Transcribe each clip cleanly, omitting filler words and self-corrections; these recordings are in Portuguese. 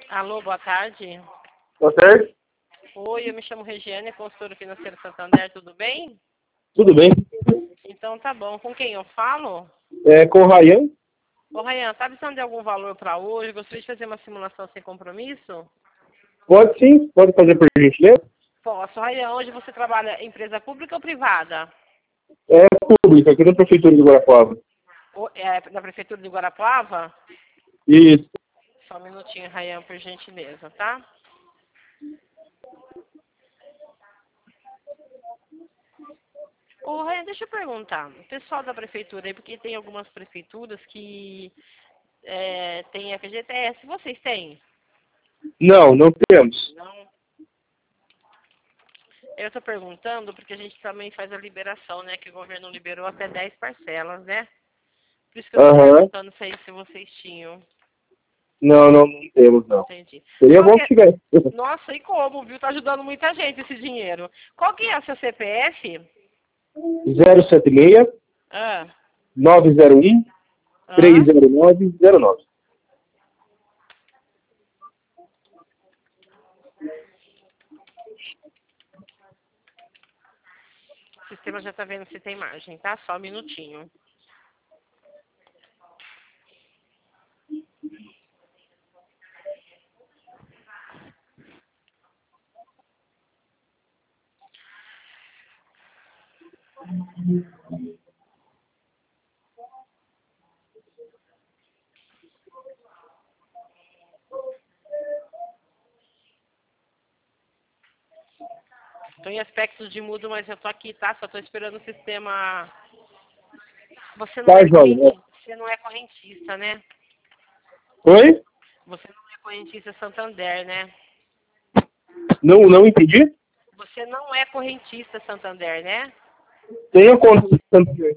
Alô, boa tarde. Boa tarde. Oi, eu me chamo Regiane, consultora financeira Santander, tudo bem? Tudo bem? Então tá bom. Com quem eu falo? Com o Ryan? Ô, Rayan, tá precisando de algum valor para hoje? Gostaria de fazer uma simulação sem compromisso? Pode sim, pode fazer por gentileza. Posso. Rayan, hoje você trabalha em empresa pública ou privada? É pública, aqui na Prefeitura de Guarapuava. É da Prefeitura de Guarapuava? Isso. Só um minutinho, Rayan, por gentileza, tá? Ô, Rayan, deixa eu perguntar. O pessoal da prefeitura aí, porque tem algumas prefeituras que tem FGTS. Vocês têm? Não, não temos. Não. Eu estou perguntando porque a gente também faz a liberação, né? Que o governo liberou até 10 parcelas, né? Por isso que eu estou perguntando se vocês tinham. Não temos, não. Entendi. Seria bom que tivesse. Nossa, e como, viu? Tá ajudando muita gente esse dinheiro. Qual que é o seu CPF? 076 Ah, 901 30909. o sistema já tá vendo se tem margem, tá? Só um minutinho. Tô em aspectos de mudo, mas eu tô aqui, tá? Só tô esperando o sistema. Você não, você não é correntista, né? Oi? Você não é correntista Santander, né? Não entendi? Você não é correntista Santander, né? Tenho conta de Santander.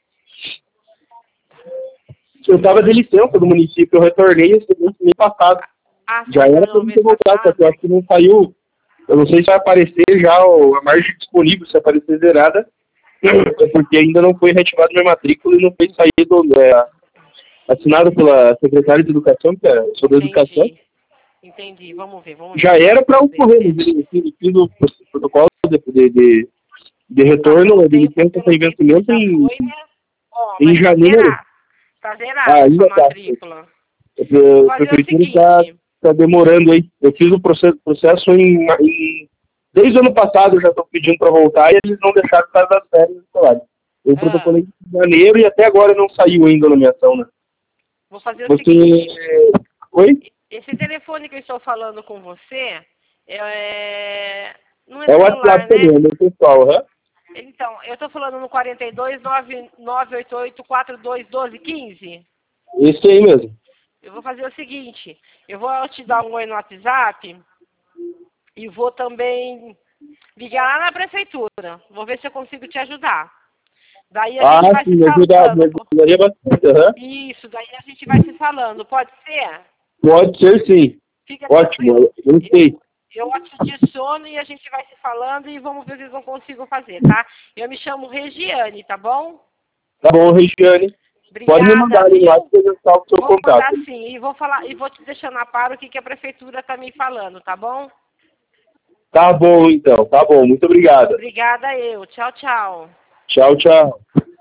Eu estava de licença do município, eu retornei esse mês passado. Já era para eu ter voltado, só que eu acho que não saiu. Eu não sei se vai aparecer já a margem disponível, se aparecer zerada, é porque ainda não foi reativado minha matrícula e não foi saído, assinado pela secretária de Educação, que é sobre a Educação. Entendi, vamos ver. Já era para ocorrer, fiz o protocolo de retorno de licença sem vencimento em janeiro. Tá zerada a sua matrícula. A prefeitura está demorando aí. Eu fiz o processo desde o ano passado, eu já estou pedindo para voltar e eles não deixaram por causa das férias escolares. Eu protocolei em janeiro e até agora não saiu ainda a nomeação, né? Vou fazer o seguinte. Oi? Esse telefone que eu estou falando com você não é o celular, WhatsApp também, é meu pessoal, né? Então, eu estou falando no 42 988 4212 15. Esse aí mesmo. Eu vou fazer o seguinte, eu vou te dar um oi no WhatsApp e vou também ligar lá na prefeitura. Vou ver se eu consigo te ajudar. Daí a gente vai se falando. Me ajudaria bastante, Isso, daí a gente vai se falando. Pode ser? Pode ser, sim. Fica ótimo, eu sei. Eu te adiciono e a gente vai se falando e vamos ver se eu consigo fazer, tá? Eu me chamo Regiane, tá bom? Tá bom, Regiane. Obrigada, pode me mandar ali lá que eu já salvo o seu contato. Vou mandar sim, e vou te deixar na par o que a prefeitura tá me falando, tá bom? Tá bom, então. Tá bom. Muito obrigado. Obrigada eu. Tchau, tchau. Tchau, tchau.